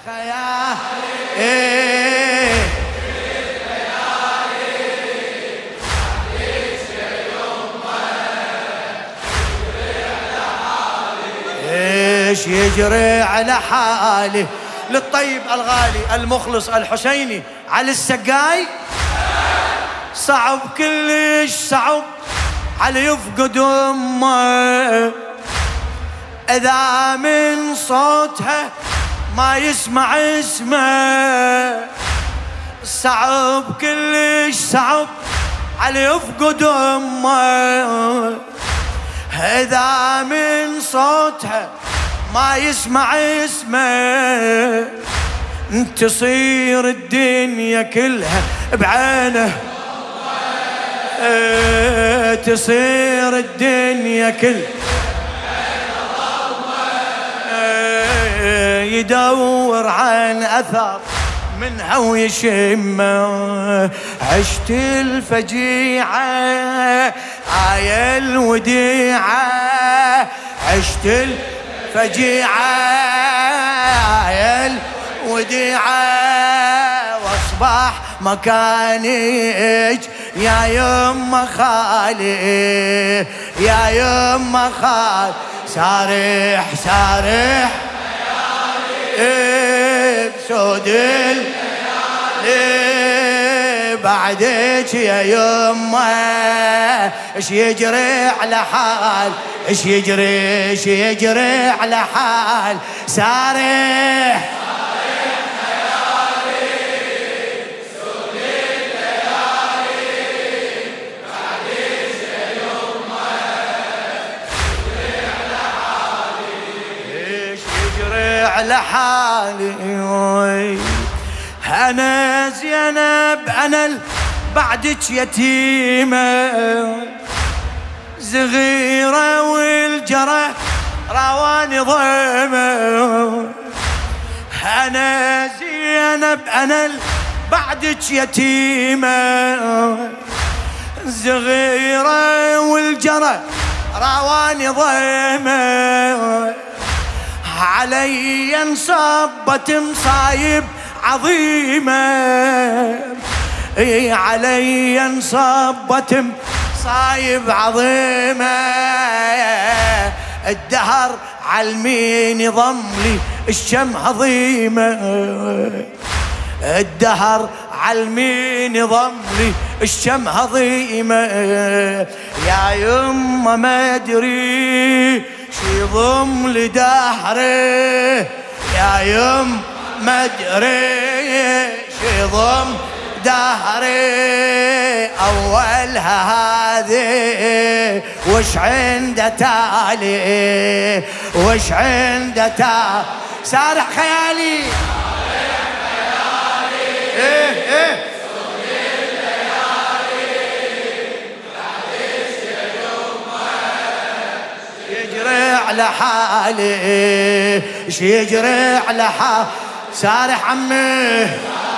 ايش يجري على حالي. للطيب الغالي المخلص الحسيني علي السقاي. صعب كلش صعب علي يفقد امه اذا من صوتها ما يسمع اسمه. صعب كلش صعب علي يفقد امه اذا من صوتها ما يسمع اسمه. تصير الدنيا كلها بعينه، تصير الدنيا كلها يدور عن أثر منها ويشمه. عشت الفجيعة الوديعة، عشت الفجيعة الوديعة، واصبح مكانك يا يما خالي، يا يما خالي. سارح سارح بسود الليالي بعدك يا يما. ايش يجري على حال، ايش يجري، ايش يجري على حال. سارح على حالي. أنا زينب أنا بعدك يتيمة صغيرة والجرح رواني ضيمة. أنا زينب أنا بعدك يتيمة صغيرة والجرح رواني ضيمة. علي انصبت مصايب عظيمة، علي انصبت مصايب عظيمة. الدهر عالمين ضم لي الشم عظيمة، الدهر عالمين ضم لي الشم عظيمة. يا يما ما ادري شي ضم لدهري، يا يم ما ادري شي ضم دهري. اولها هذه وش عنده تالي، وش عنده تالي. سارح خيالي ايه ايه على حالي، ايش يجري على حالي. سارح عمي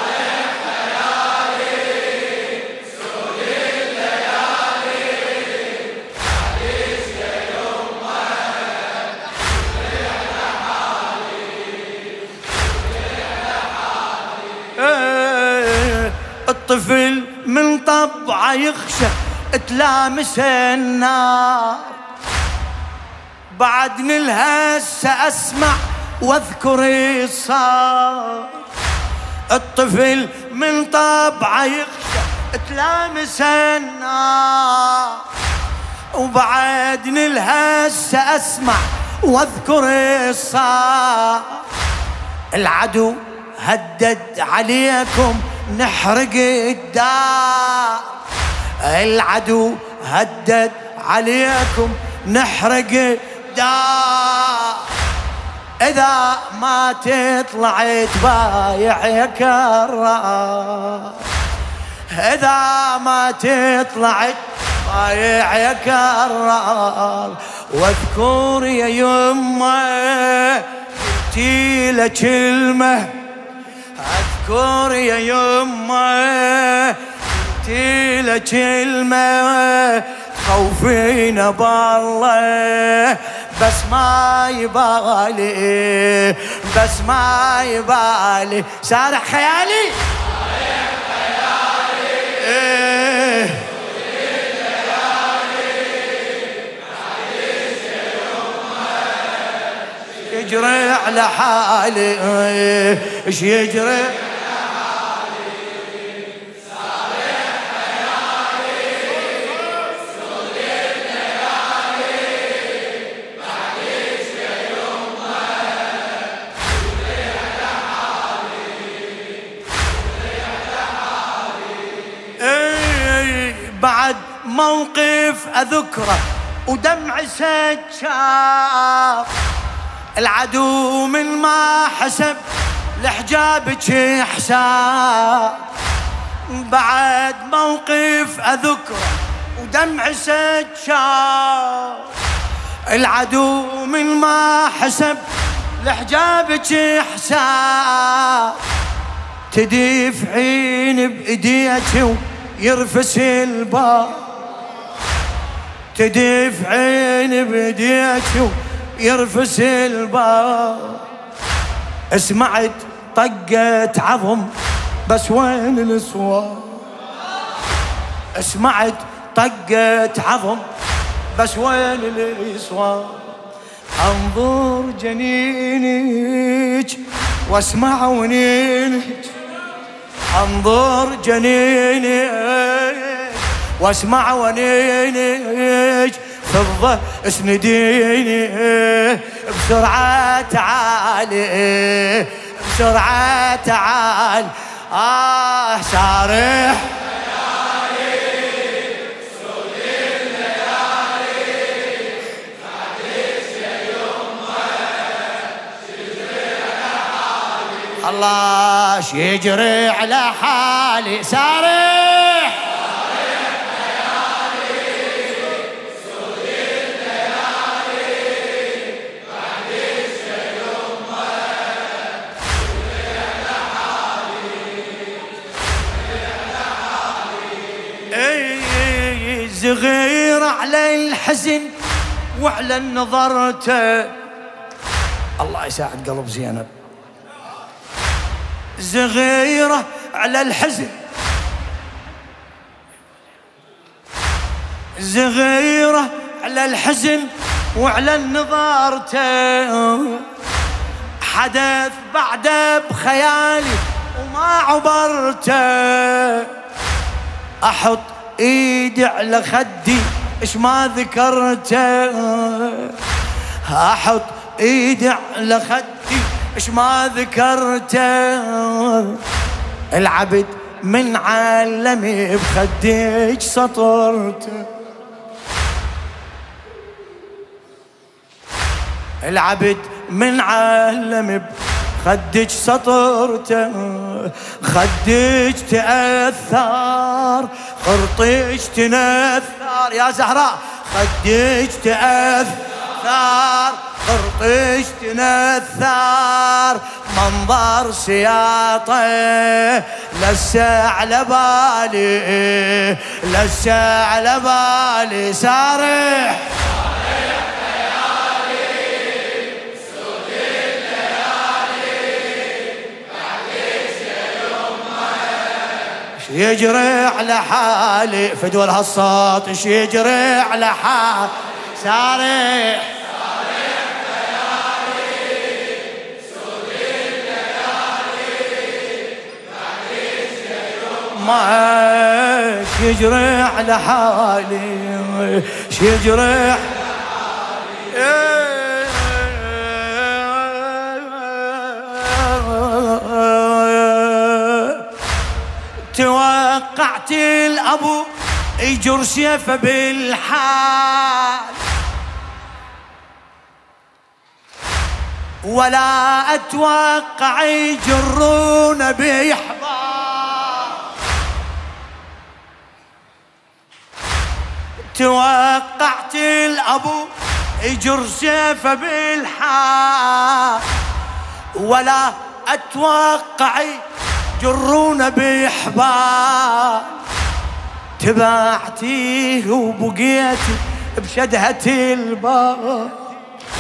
الطفل من طبعه يخشى تلامس النار. بعدني الهسه اسمع واذكر الصار. الطفل من طبعه يخشى تلامس النار. وبعدني الهسه اسمع واذكر الصار. العدو هدد عليكم نحرق الدار، العدو هدد عليكم نحرق الدار. إذا ما تطلع تبايع يا كرار، إذا ما تطلع تبايع يا كرار. واذكر يا يمه قلتي له كلمة، اذكر يا يمه قلتي له كلمة. خوفينا بالله بس ما يبالي، بس ما يبالي. سارح خيالي يجري على حالي، ايش يجري بعد موقف أذكره ودمع سجار. العدو من ما حسب لحجابك حساب. بعد موقف أذكره ودمع سجار. العدو من ما حسب لحجابك حساب. تدفعين بإيديك يرفس الباب. تدفعين بإيديك يرفس الباب. سمعت طقة عظم بس وين الأصوات. سمعت طقة عظم بس وين الأصوات. انظر جنينك واسمع ونينك. انظر جنينك واسمع ونينك. فضة اسنديني بسرعة تعالي، بسرعة تعال. سارح الله يجري على حالي. سارح صغير على الحزن وعلى النظرته. الله يساعد قلب زينب. صغيرة على الحزن، صغيرة على الحزن وعلى النظرته. حدث بعده بخيالي وما عبرته. احط ايدي على خدي ايش ما ذكرته. احط ايدي على خدي ايش ما ذكرته. العبد من علمي بخديك سطرته. العبد من علمي بخديك سطرته. خديك تأثر خرطيك تنثر يا زهراء. خديك تأثر خرطيك تنثر. منظر سياطه لسه على بالي، لسه على بالي. سارح يجري على حالي. فدوى الهالصوت ايش يجري على حالي. سارح ما يجري على حالي، يجري على حالي. توقعت الابو يجر سيفه بالحال، ولا اتوقع يجرون بيحضار. توقعت الابو يجر سيفه بالحال، ولا اتوقع يجرون بحبال. تبعتيه وبقيتي بشدهة الباب،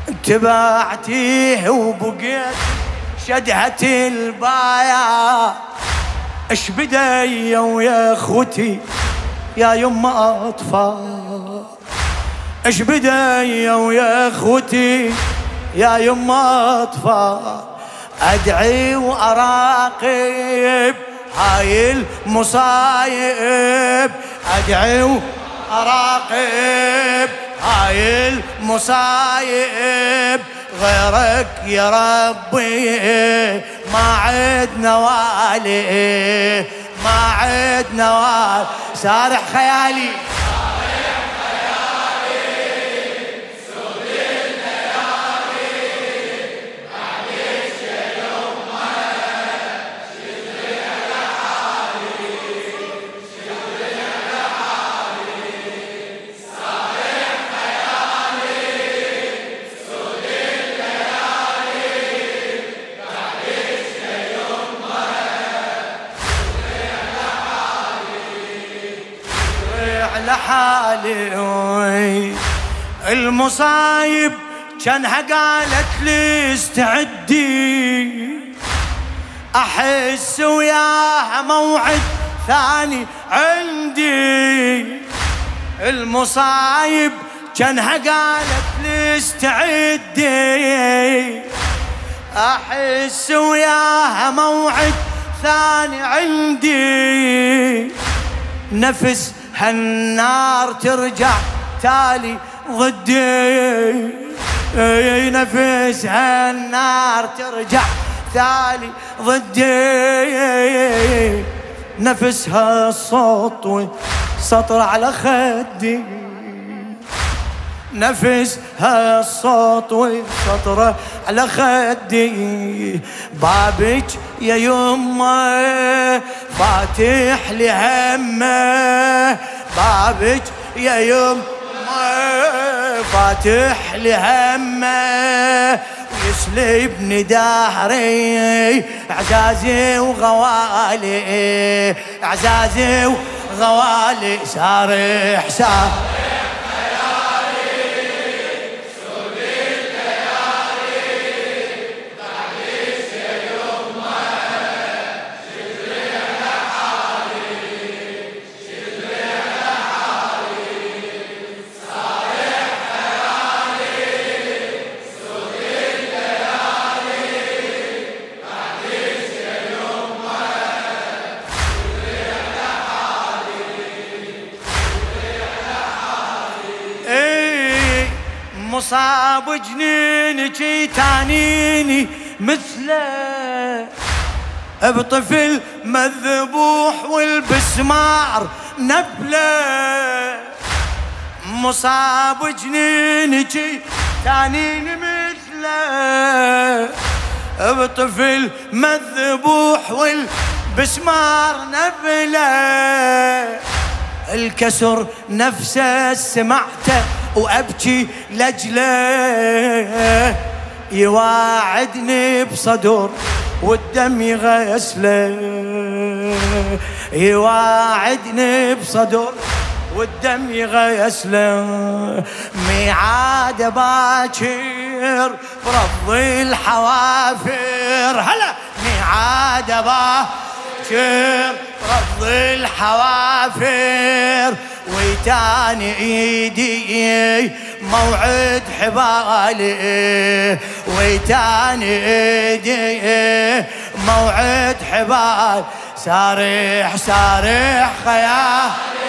تبعتيه وبقيت شدهة البايا. اش بدي ويا اخوتي يا يما اطفال، اش بدي ويا اخوتي يا يما اطفال. ادعي واراقب هاي المصايب، ادعي واراقب هاي المصايب. غيرك يا ربي ما عدنا والي، ما عدنا والي. سارح خيالي لحالي. المصايب كانها قالت لي استعدي، احس وياها موعد ثاني عندي. المصايب كانها قالت لي استعدي، احس وياها موعد ثاني عندي. نفس هالنار ترجع تالي ضدي، نفس هالنار ترجع تالي ضدي. نفس هالصوت وسطر على خدي، نفس هالصوت وسطر على خدي. بابك يا يمه فاتح لي همه، بابك يا يمه فاتح لي همه. ويسلبني دهري اعزازي وغوالي، اعزازي وغوالي. سارح سارح مصاب جنينك تانيني مثله، بطفل مذبوح والبسمار نبله. مصاب جنينك تانيني مثله، بطفل مذبوح والبسمار نبله. الكسر نفسه سمعته وأبكي لجله، يواعدني بصدر والدم يغسله، يواعدني بصدر والدم يغسله. ميعاد باكر برض الحوافر، هلا ميعاد باكر برض الحوافر. ويتاني ايدي موعد حبالي، ويتاني ايدي موعد حبال. سارح سارح خيالي